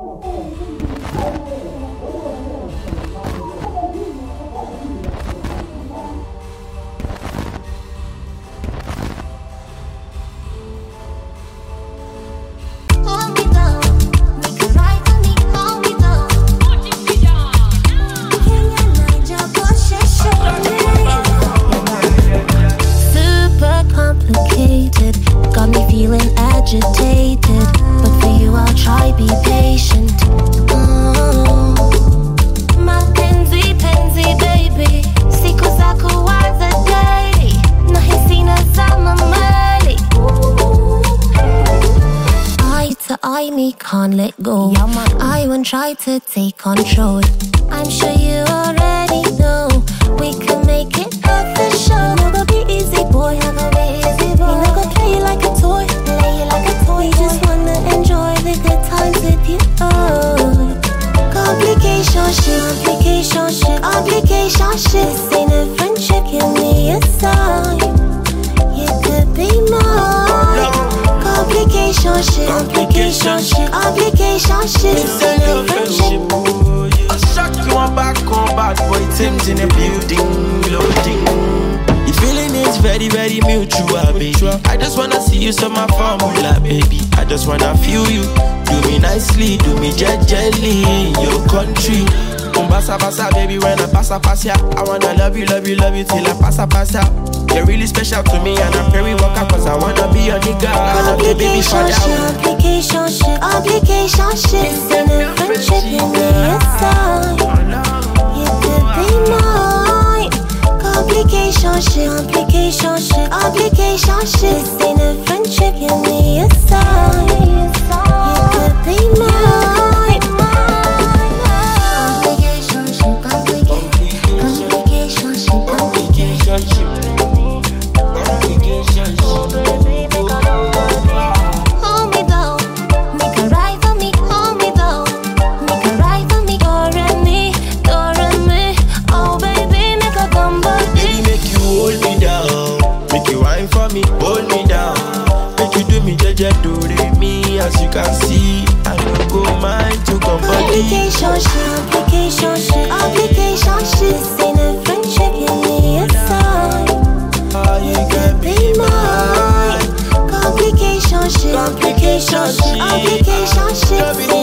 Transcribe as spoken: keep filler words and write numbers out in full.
Try to take control. I'm sure you already know we can make it official. You gonna be easy, boy. I'm gonna be easy, boy. You not gonna play you like a toy, play you like a toy. We just wanna enjoy the good times with you. Oh, complication shit, complication shit, complication shit. This ain't a friendship, give me a sign. You could be mine. Complication shit, complication shit, complication shit. This ain't a friendship. I'll shock you on back on bad boy Tim's in the building, loading. The feeling is very, very mutual, baby. I just wanna see you, so my formula, baby. I just wanna feel you. Do me nicely, do me gently in your country. Um, basa basa, baby, when I pass a pass ya, I wanna love you, love you, love you till I pass a pass ya. You're really special to me and I'm very welcome, cause I wanna be your nigga. I wanna be baby father. Complication shit, complication shit. This ain't a friendship, give me a sign. You could be mine. Complication shit, complication shit, complication shit. This ain't a friendship, give me a sign. You could be mine. As you can see, I don't go mind to come body. Complication shit, complication shit, complication shit. This ain't a friendship, give me a sign. You could be mine. Complication shit, complication shit, complication shit.